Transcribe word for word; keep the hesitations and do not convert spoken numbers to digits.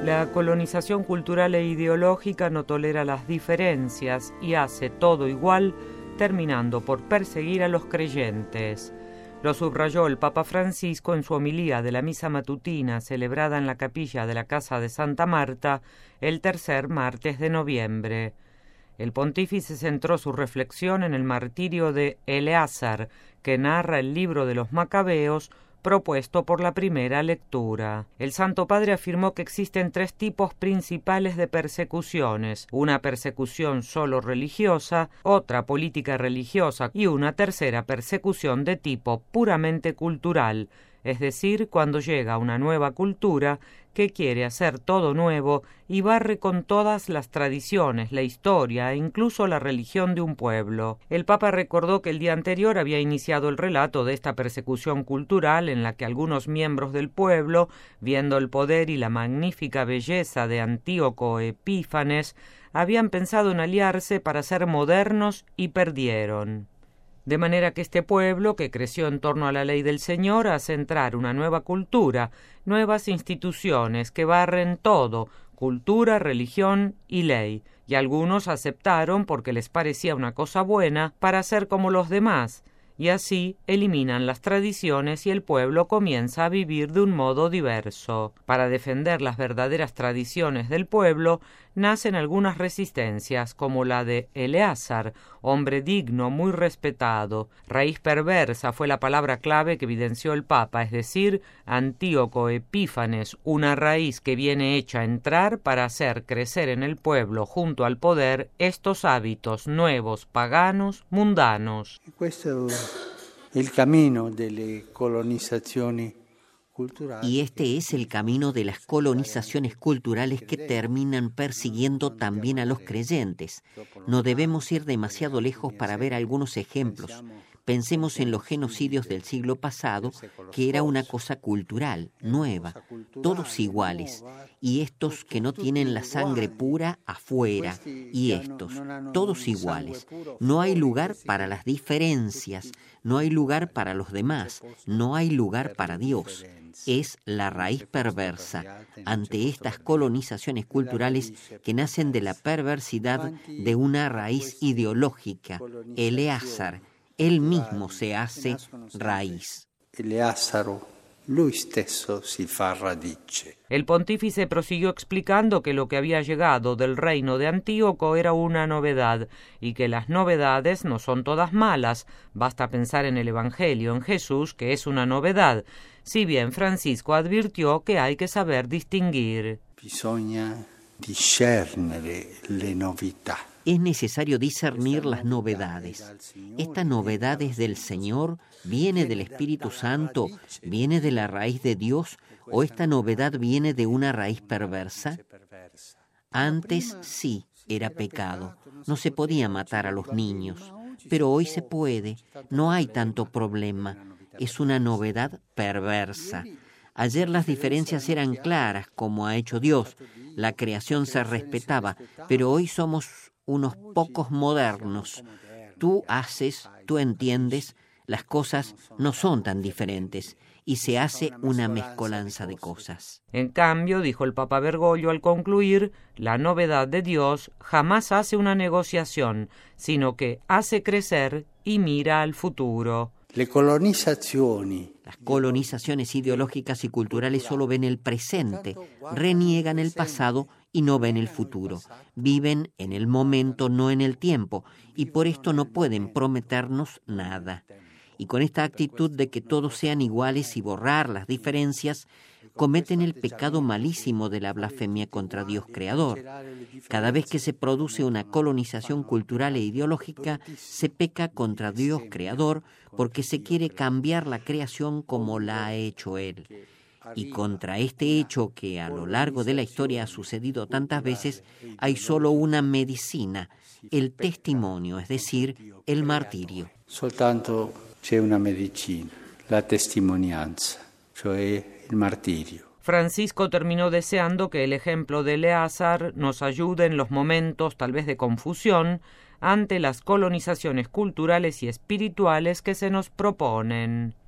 La colonización cultural e ideológica no tolera las diferencias y hace todo igual, terminando por perseguir a los creyentes. Lo subrayó el Papa Francisco en su homilía de la misa matutina celebrada en la capilla de la Casa de Santa Marta el tercer martes de noviembre. El pontífice centró su reflexión en el martirio de Eleazar, que narra el libro de los Macabeos, propuesto por la primera lectura. El Santo Padre afirmó que existen tres tipos principales de persecuciones: una persecución solo religiosa, otra política religiosa y una tercera persecución de tipo puramente cultural, es decir, cuando llega una nueva cultura que quiere hacer todo nuevo y barre con todas las tradiciones, la historia e incluso la religión de un pueblo. El Papa recordó que el día anterior había iniciado el relato de esta persecución cultural en la que algunos miembros del pueblo, viendo el poder y la magnífica belleza de Antíoco Epífanes, habían pensado en aliarse para ser modernos y perdieron. De manera que este pueblo, que creció en torno a la ley del Señor, hace entrar una nueva cultura, nuevas instituciones que barren todo, cultura, religión y ley, y algunos aceptaron porque les parecía una cosa buena para ser como los demás, y así eliminan las tradiciones y el pueblo comienza a vivir de un modo diverso. Para defender las verdaderas tradiciones del pueblo, nacen algunas resistencias, como la de Eleazar, hombre digno, muy respetado. Raíz perversa fue la palabra clave que evidenció el Papa, es decir, Antíoco Epífanes, una raíz que viene hecha entrar para hacer crecer en el pueblo, junto al poder, estos hábitos nuevos, paganos, mundanos. Questo è il cammino delle colonizzazioni. Y este es el camino de las colonizaciones culturales que terminan persiguiendo también a los creyentes. No debemos ir demasiado lejos para ver algunos ejemplos. Pensemos en los genocidios del siglo pasado, que era una cosa cultural, nueva, todos iguales, y estos que no tienen la sangre pura afuera, y estos, todos iguales. No hay lugar para las diferencias, no hay lugar para los demás, no hay lugar para Dios. Es la raíz perversa ante estas colonizaciones culturales que nacen de la perversidad de una raíz ideológica. Eleazar, él mismo se hace raíz. Eleazaro, lui stesso si fa radice. El pontífice prosiguió explicando que lo que había llegado del reino de Antíoco era una novedad, y que las novedades no son todas malas. Basta pensar en el Evangelio, en Jesús, que es una novedad, si bien Francisco advirtió que hay que saber distinguir. Bisogna discernere le novità. Es necesario discernir las novedades. Esta novedad es del Señor, viene del Espíritu Santo, viene de la raíz de Dios, o esta novedad viene de una raíz perversa. Antes sí era pecado, no se podía matar a los niños, pero hoy se puede, no hay tanto problema, es una novedad perversa. Ayer las diferencias eran claras, como ha hecho Dios, la creación se respetaba, pero hoy somos unos pocos modernos. Tú haces, tú entiendes, las cosas no son tan diferentes y se hace una mezcolanza de cosas. En cambio, dijo el Papa Bergoglio al concluir, la novedad de Dios jamás hace una negociación, sino que hace crecer y mira al futuro. Le colonizzazioni. Las colonizaciones ideológicas y culturales solo ven el presente, reniegan el pasado y no ven el futuro. Viven en el momento, no en el tiempo, y por esto no pueden prometernos nada. Y con esta actitud de que todos sean iguales y borrar las diferencias, cometen el pecado malísimo de la blasfemia contra Dios Creador. Cada vez que se produce una colonización cultural e ideológica, se peca contra Dios Creador porque se quiere cambiar la creación como la ha hecho Él. Y contra este hecho que a lo largo de la historia ha sucedido tantas veces, hay solo una medicina, el testimonio, es decir, el martirio. Soltanto c'è una medicina, la testimonianza, cioè il martirio. Francisco terminó deseando que el ejemplo de Eleazar nos ayude en los momentos tal vez de confusión ante las colonizaciones culturales y espirituales que se nos proponen.